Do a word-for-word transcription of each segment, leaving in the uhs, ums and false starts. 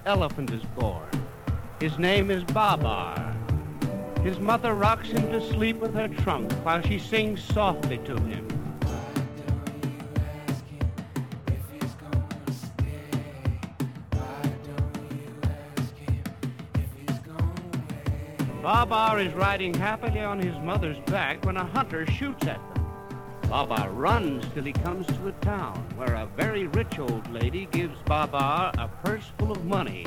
elephant is born. His name is Babar. His mother rocks him to sleep with her trunk while she sings softly to him. Babar is riding happily on his mother's back when a hunter shoots at them. Babar runs till he comes to a town where a very rich old lady gives Babar a purse full of money.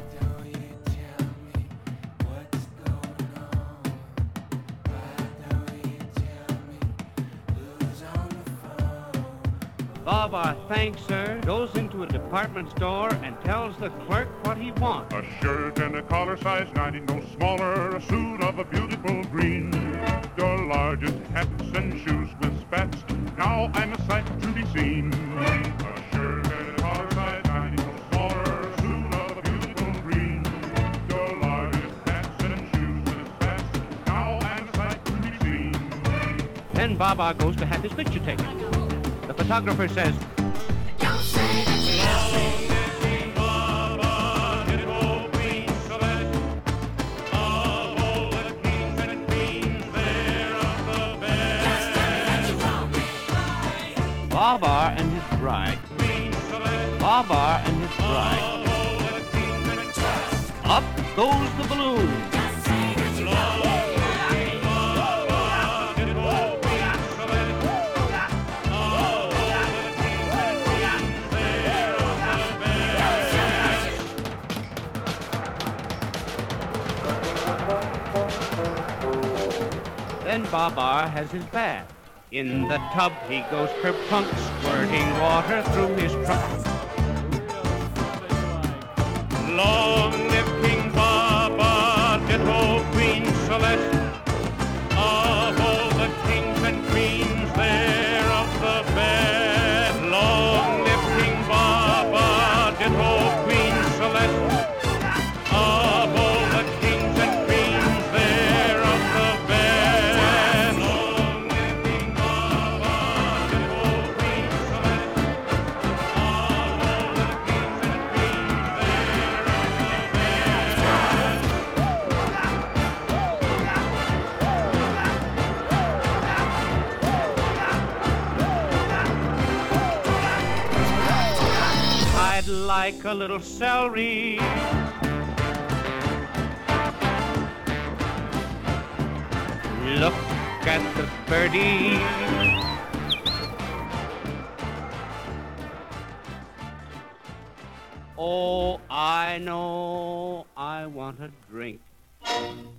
Babar thanks her, goes into a department store, and tells the clerk what he wants. A shirt and a collar size ninety, no smaller, a suit of a beautiful green. Your largest hats and shoes with spats, now I'm a sight to be seen. A shirt and a collar size ninety, no smaller, a suit of a beautiful green. Your largest hats and shoes with spats, now I'm a sight to be seen. Then Babar goes to have his picture taken. The photographer says, "Don't say that you love me." Babar and his bride. Babar and his bride. Up goes the balloon. Then Babar has his bath. In the tub he goes kerplunk, squirting water through his trunk. Long live King Babar, ditto Queen Celeste, of all the kings and queens there of the bed. Long live King Babar, ditto Queen Celeste, of all the kings and queens there of the bed. Long live King Babar, ditto Queen Celeste, of all the kings and queens there of the bed. I'd like a little celery. Look at the birdie. Oh, I know I want a drink.